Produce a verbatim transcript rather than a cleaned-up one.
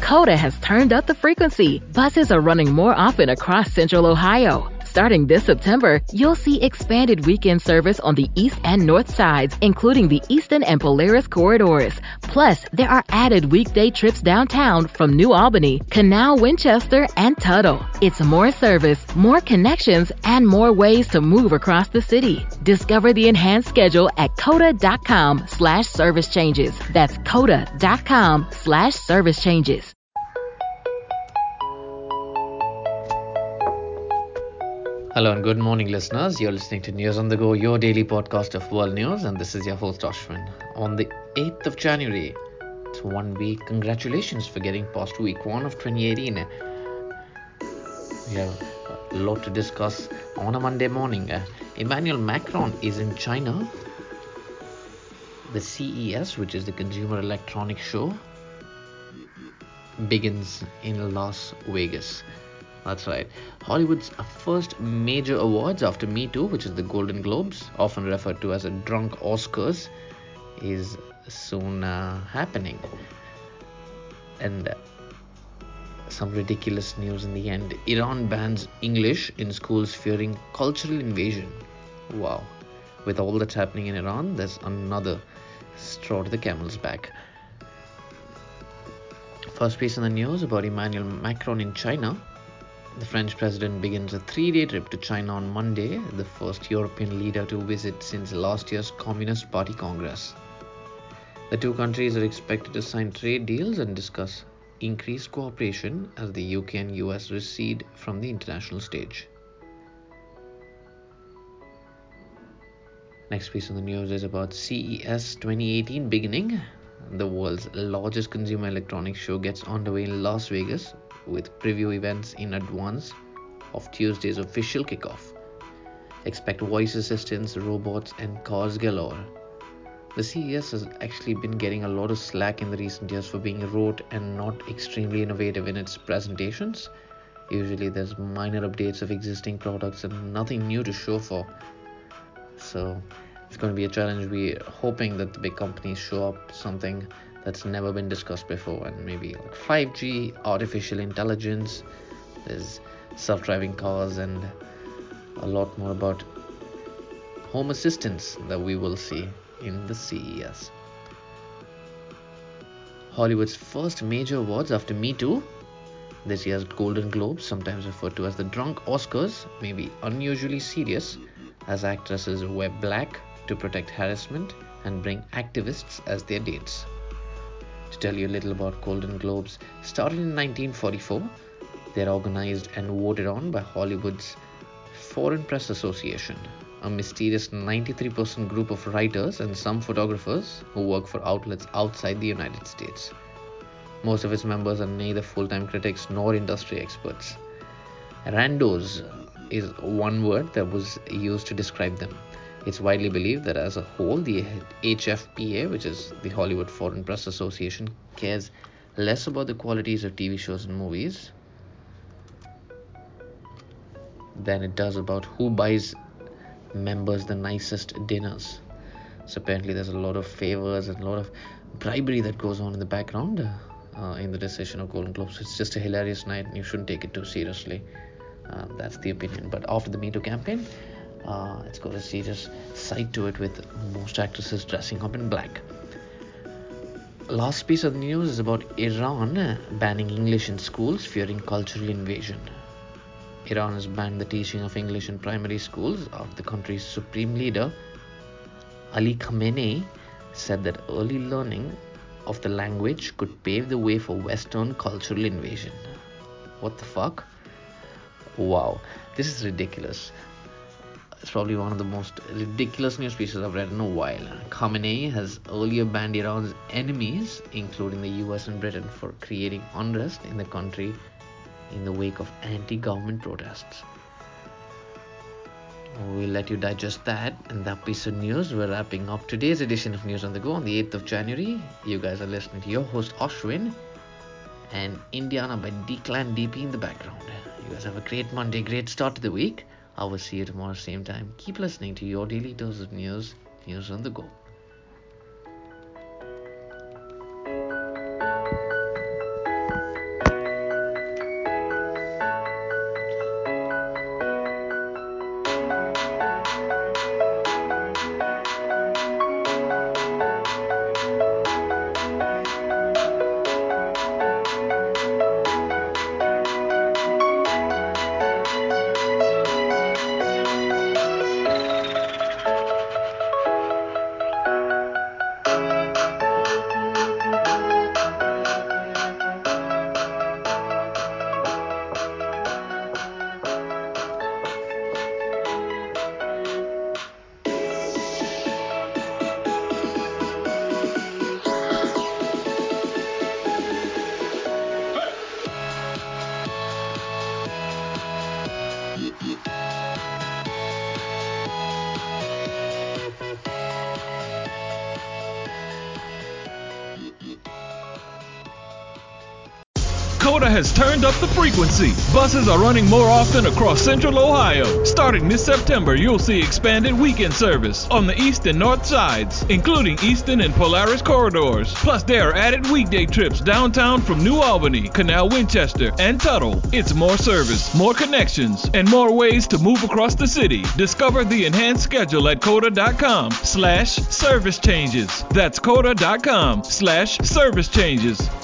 Coda has turned up the frequency. Buses are running more often across Central Ohio. Starting this September, you'll see expanded weekend service on the east and north sides, including the Eastern and Polaris corridors. Plus, there are added weekday trips downtown from New Albany, Canal, Winchester, and Tuttle. It's more service, more connections, and more ways to move across the city. Discover the enhanced schedule at coda.com slash service changes. That's coda.com slash service changes. Hello and good morning, listeners. You're listening to News on the Go, your daily podcast of world news, and this is your host Ashwin. On the eighth of January, it's one week. Congratulations for getting past week one of twenty eighteen. We have a lot to discuss on a Monday morning. Uh, Emmanuel Macron is in China. The C E S, which is the Consumer Electronics Show, begins in Las Vegas. That's right. Hollywood's first major awards after Me Too, which is the Golden Globes, often referred to as a drunk Oscars, is soon uh, happening. And uh, some ridiculous news in the end. Iran bans English in schools fearing cultural invasion. Wow. With all that's happening in Iran, there's another straw to the camel's back. First piece in the news about Emmanuel Macron in China. The French president begins a three-day trip to China on Monday, the first European leader to visit since last year's Communist Party Congress. The two countries are expected to sign trade deals and discuss increased cooperation as the U K and U S recede from the international stage. Next piece of the news is about C E S twenty eighteen beginning. The world's largest consumer electronics show gets underway in Las Vegas, with preview events in advance of Tuesday's official kickoff. Expect voice assistants, robots, and cars galore. The C E S has actually been getting a lot of slack in the recent years for being rote and not extremely innovative in its presentations. Usually there's minor updates of existing products and nothing new to show for. So it's going to be a challenge. We're hoping that the big companies show up something that's never been discussed before, and maybe like five G, artificial intelligence, there's self-driving cars, and a lot more about home assistants that we will see in the C E S. Hollywood's first major awards after Me Too. This year's Golden Globes, sometimes referred to as the drunk Oscars, may be unusually serious as actresses wear black to protect harassment and bring activists as their dates. To tell you a little about Golden Globes, started in nineteen forty-four, they're organized and voted on by Hollywood's Foreign Press Association, a mysterious ninety-three percent group of writers and some photographers who work for outlets outside the United States. Most of its members are neither full-time critics nor industry experts. Randos is one word that was used to describe them. It's widely believed that as a whole, the H F P A, which is the Hollywood Foreign Press Association, cares less about the qualities of T V shows and movies than it does about who buys members the nicest dinners. So apparently there's a lot of favors and a lot of bribery that goes on in the background uh, in the decision of Golden Globes. It's just a hilarious night and you shouldn't take it too seriously. Um, that's the opinion. But after the Me Too campaign, Uh, it's got a serious side to it, with most actresses dressing up in black. Last piece of the news is about Iran banning English in schools, fearing cultural invasion. Iran has banned the teaching of English in primary schools after the country's supreme leader, Ali Khamenei, said that early learning of the language could pave the way for Western cultural invasion. What the fuck? Wow, this is ridiculous. It's probably one of the most ridiculous news pieces I've read in a while. Khamenei has earlier banned Iran's enemies, including the U S and Britain, for creating unrest in the country in the wake of anti-government protests. We'll let you digest that and that piece of news. We're wrapping up today's edition of News on the Go on the eighth of January. You guys are listening to your host Ashwin and Indiana by Declan D P in the background. You guys have a great Monday, great start to the week. I will see you tomorrow same time. Keep listening to your daily dose of news, News on the Go. COTA has turned up the frequency. Buses are running more often across Central Ohio. Starting this September, you'll see expanded weekend service on the east and north sides, including Eastern and Polaris corridors. Plus, there are added weekday trips downtown from New Albany, Canal Winchester, and Tuttle. It's more service, more connections, and more ways to move across the city. Discover the enhanced schedule at COTA.com slash service changes. That's COTA.com slash service changes.